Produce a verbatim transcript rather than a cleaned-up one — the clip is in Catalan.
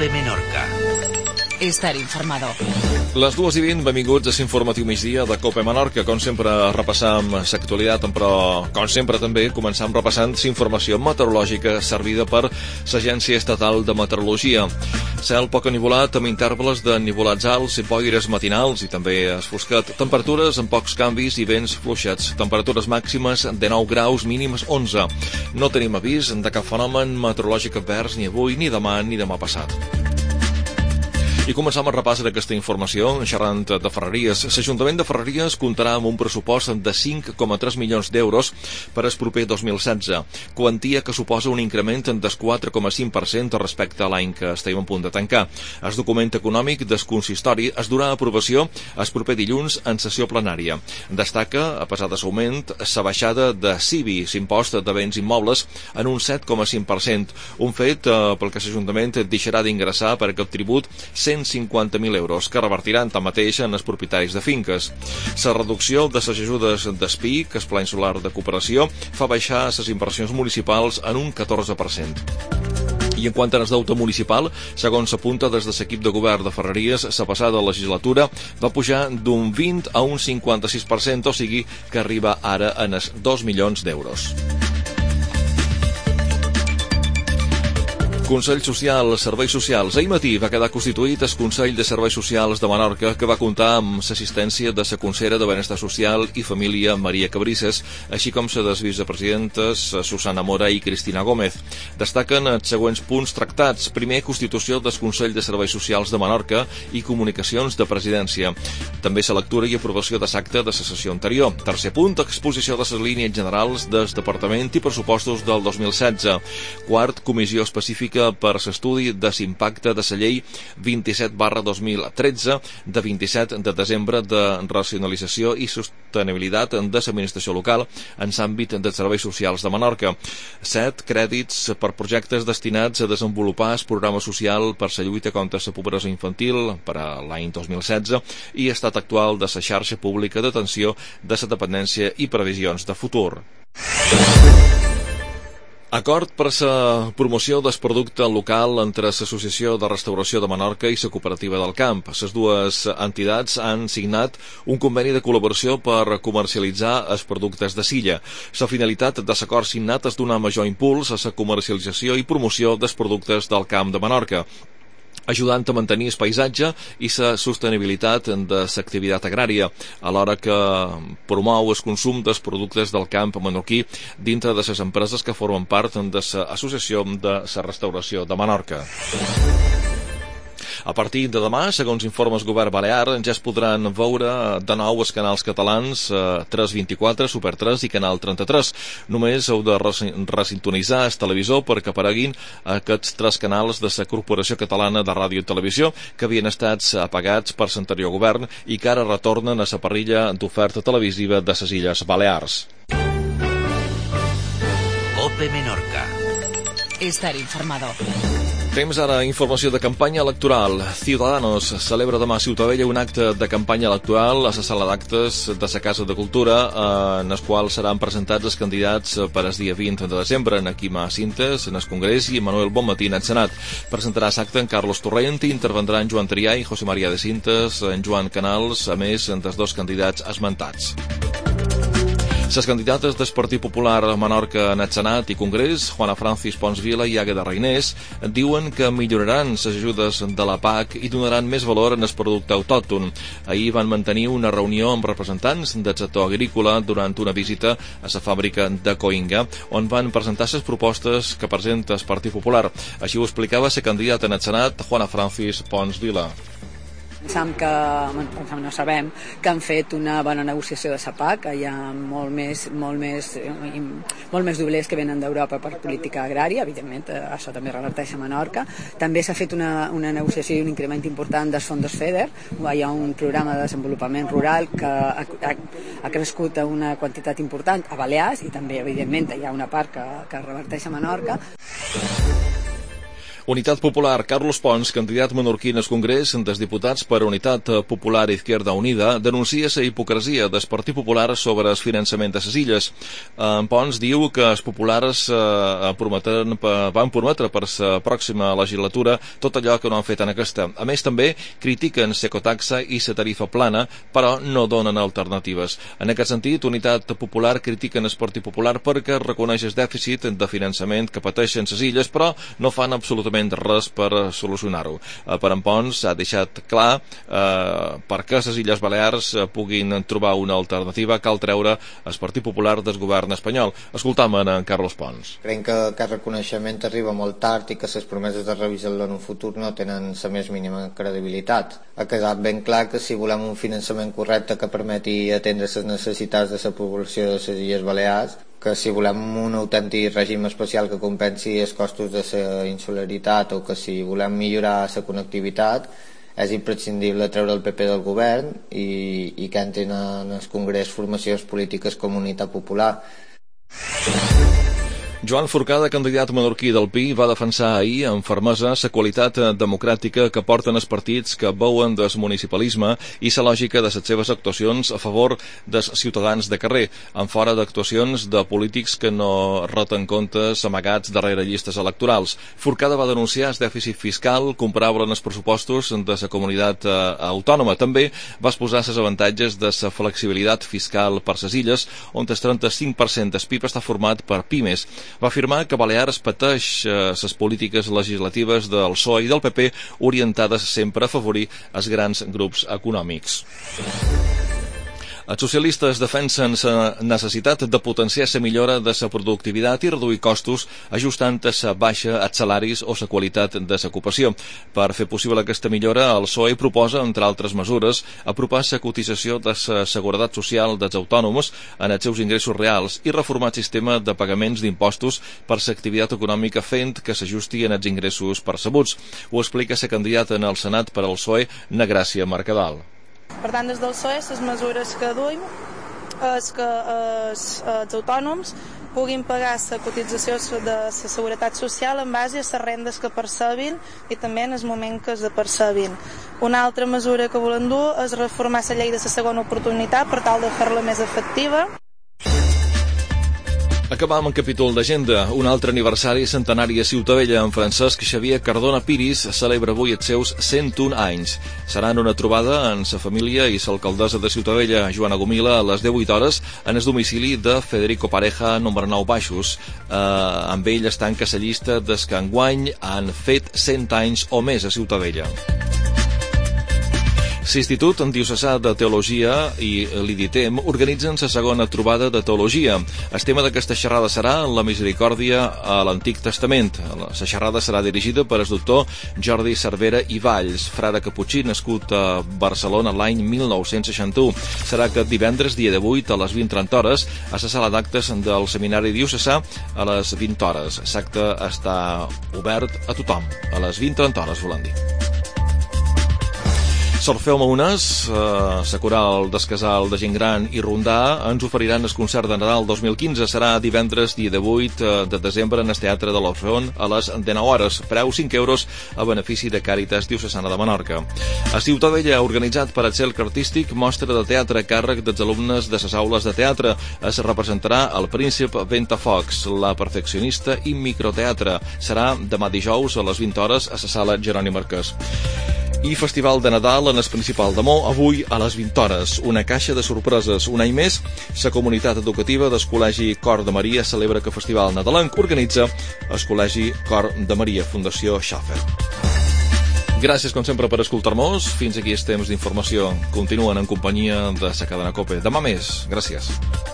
Ope Menorca. Estar informado. Les dues i vint, benvinguts a l'informatiu migdia de Cope Menorca. Com sempre, repassam l'actualitat, però, com sempre, també començam repassant l'informació meteorològica servida per l'Agència Estatal de Meteorologia. Cel poc enivolat, amb intervals de nivolats alts i boires matinals i també esfoscat. Temperatures amb pocs canvis i vents fluixats. Temperatures màximes de nou graus, mínimes onze. No tenim avís de cap fenomen meteorològic advers ni avui, ni demà, ni demà passat. I començam el repàs d'aquesta informació xerrant de Ferreries. L'Ajuntament de Ferreries comptarà amb un pressupost de cinc coma tres milions d'euros per al proper dos mil setze, quantia que suposa un increment del quatre coma cinc per cent respecte a l'any que estem a punt de tancar. El document econòmic del consistori es durà a aprovació el proper dilluns en sessió plenària. Destaca, a pesar de l'augment, la baixada de C I B I, l'impost de béns immobles, en un set coma cinc per cent, un fet eh, pel que l'Ajuntament deixarà d'ingressar per aquest tribut cent cinquanta mil euros, que revertiran tanmateix en els propietaris de finques. La reducció de les ajudes d'S P I, que és Pla Insular de Cooperació, fa baixar les inversions municipals en un catorze per cent. I en quant al deute municipal, segons s'apunta des de l'equip de govern de Ferreries, la passada legislatura va pujar d'un vint a un cinquanta-sis per cent, o sigui que arriba ara en els dos milions d'euros. Consell Social, Serveis Socials. Ahir matí va quedar constituït el Consell de Serveis Socials de Menorca, que va comptar amb l'assistència de la consellera de Benestar Social i Família, Maria Cabrisses, així com la des vicepresidentes Susana Mora i Cristina Gómez. Destaquen els següents punts tractats. Primer, constitució del Consell de Serveis Socials de Menorca i comunicacions de presidència. També la lectura i aprovació de l'acte de la sessió anterior. Tercer punt, exposició de les línies generals del Departament i pressupostos del dos mil setze. Quart, comissió específica per l'estudi de l'impacte de la llei vint-i-set barra dos mil tretze de vint-i-set de desembre de racionalització i sostenibilitat de l'administració local en l'àmbit dels serveis socials de Menorca. Set, crèdits per projectes destinats a desenvolupar el programa social per la lluita contra la pobresa infantil per a l'any dos mil setze i estat actual de la xarxa pública d'atenció de la dependència i previsions de futur. Acord per la promoció del producte local entre l'Associació de Restauració de Menorca i la Cooperativa del Camp. Les dues entitats han signat un conveni de col·laboració per comercialitzar els productes de Silla. La finalitat de l'acord signat és donar major impuls a la comercialització i promoció dels productes del Camp de Menorca, ajudant a mantenir el paisatge i la sostenibilitat de l'activitat agrària, alhora que promou el consum dels productes del camp menorquí dintre de les empreses que formen part de l'Associació de la Restauració de Menorca. A partir de demà, segons informes Govern Balear, ja es podran veure de nou els canals catalans tres vint-i-quatre, Super tres i Canal trenta-tres. Només heu de resintonitzar el televisor perquè apareguin aquests tres canals de la Corporació Catalana de Ràdio i Televisió que havien estat apagats per l'anterior govern i que ara retornen a la parrilla d'oferta televisiva de les Illes Balears. Ope Menorca. Estar informado. Temps ara informació de campanya electoral. Ciudadanos celebra demà a Ciutadella un acte de campanya electoral a la sala d'actes de la Casa de Cultura, en el qual seran presentats els candidats per al dia vint de desembre, en Quima Cintes, en el Congrés, i Manuel Bonmatí en el Senat. Presentarà l'acte en Carlos Torrent i intervendran Joan Trià i José María de Cintes, en Joan Canals, a més dels dos candidats esmentats. Les candidates del Partit Popular Menorca en el Senat i Congrés, Juana Francis Ponsvila i Àgueda Reinés, diuen que milloraran les ajudes de la P A C i donaran més valor en el producte autòcton. Ahir van mantenir una reunió amb representants del sector agrícola durant una visita a la fàbrica de Coïnga, on van presentar les propostes que presenta el Partit Popular. Així ho explicava la candidata en el Senat, Juana Francis Ponsvila. Pensam que, pensam, no sabem que han fet una bona negociació de la P A C, que hi ha molt més, molt més, molt més doblers que venen d'Europa per política agrària, evidentment, això també reverteix a Menorca. També s'ha fet una, una negociació i un increment important dels fondos FEDER, hi ha un programa de desenvolupament rural que ha, ha, ha crescut a una quantitat important a Balears i també, evidentment, hi ha una part que, que reverteix a Menorca. Unitat Popular, Carlos Pons, candidat menorquí en el Congrés dels Diputats per Unitat Popular Izquierda Unida, denuncia la hipocresia del Partit Popular sobre el finançament de les illes. En Pons diu que els populars eh, prometen, van prometre per la pròxima legislatura tot allò que no han fet en aquesta. A més, també critiquen l'ecotaxa i la tarifa plana, però no donen alternatives. En aquest sentit, Unitat Popular critica el Partit Popular perquè reconeix el dèficit de finançament que pateixen les illes, però no fan absolutament res per solucionar-ho. Eh, per en Pons ha deixat clar eh, perquè les Illes Balears eh, puguin trobar una alternativa cal treure el Partit Popular del govern espanyol. Escoltam en Carlos Pons. Creiem que aquest reconeixement arriba molt tard i que les promeses de revisar-lo en un futur no tenen la més mínima credibilitat. Ha quedat ben clar que si volem un finançament correcte que permeti atendre les necessitats de la població de les Illes Balears, que si volem un autèntic règim especial que compensi els costos de la insularitat o que si volem millorar la connectivitat, és imprescindible treure el P P del govern i, i que entrin en el Congrés formacions polítiques com Unitat Popular. Joan Forcada, candidat menorquí del P I, va defensar ahir amb fermesa la qualitat democràtica que porten els partits que veuen del municipalisme i la lògica de les seves actuacions a favor dels ciutadans de carrer, en fora d'actuacions de polítics que no reten comptes amagats darrere llistes electorals. Forcada va denunciar el dèficit fiscal comparable en els pressupostos de la comunitat autònoma. També va exposar els avantatges de la flexibilitat fiscal per les illes, on el trenta-cinc per cent del P I B està format per pimes. Va afirmar que Balears pateix les eh, polítiques legislatives del P S O E i del P P orientades sempre a afavorir els grans grups econòmics. Els socialistes defensen la necessitat de potenciar la millora de la productivitat i reduir costos ajustant a la baixa als salaris o la qualitat de l'ocupació. Per fer possible aquesta millora, el P S O E proposa, entre altres mesures, apropar la cotització de la seguretat social dels autònoms en els seus ingressos reals i reformar el sistema de pagaments d'impostos per l'activitat econòmica fent que s'ajusti en els ingressos percebuts. Ho explica la candidata en el Senat per al P S O E, Nagràcia Mercadal. Per tant, des del P S O E, les mesures que duim és que els, els autònoms puguin pagar la cotització de la seguretat social en base a les rendes que percebin i també en el moment que es percebin. Una altra mesura que volem dur és reformar la llei de la segona oportunitat per tal de fer-la més efectiva. Acabam amb capítol d'agenda. Un altre aniversari centenari a Ciutavella. En Francesc Xavier Cardona Piris celebra avui els seus cent un anys. Serà en una trobada en sa família i l'alcaldessa de Ciutavella, Joana Gomila, a les deu hores en el domicili de Federico Pareja, número nou Baixos. Eh, amb ell es tanca la llista des que enguany han fet cent anys o més a Ciutavella. L'Institut Diocesà de Teologia i l'I D I T E M organitzen la segona trobada de teologia. El tema d'aquesta xerrada serà la misericòrdia a l'Antic Testament. La xerrada serà dirigida per el doctor Jordi Cervera i Valls, frare caputxí nascut a Barcelona l'any mil nou-cents seixanta-u. Serà aquest divendres, dia divuit, a les vint trenta hores, a la sala d'actes del Seminari Diocesà a les vint hores. L'acte està obert a tothom. A les vint trenta hores, volen dir. Sorfeu Maunes, eh, la coral del Casal de Gent Gran i Rondà ens oferiran el concert de Nadal dos mil quinze. Serà divendres, dia divuit de desembre, en el Teatre de l'Orfeón a les dinou hores. Preu cinc euros a benefici de Càritas Diocesana de Menorca. A Ciutavella, organitzat per el Cercle Artístic, mostra de teatre a càrrec dels alumnes de les aules de teatre. Es representarà el Príncep Ventafocs, la perfeccionista i microteatre. Serà demà dijous a les vint hores a la sala Jeroni Marquès. I Festival de Nadal en el Principal de Mo, avui a les vint hores. Una caixa de sorpreses. Un any més, la comunitat educativa del Col·legi Cor de Maria celebra que Festival Nadalenc organitza el Col·legi Cor de Maria, Fundació Schaffer. Gràcies, com sempre, per escoltar-nos. Fins aquí els temps d'informació. Continuen en companyia de la cadena COPE. Demà més. Gràcies.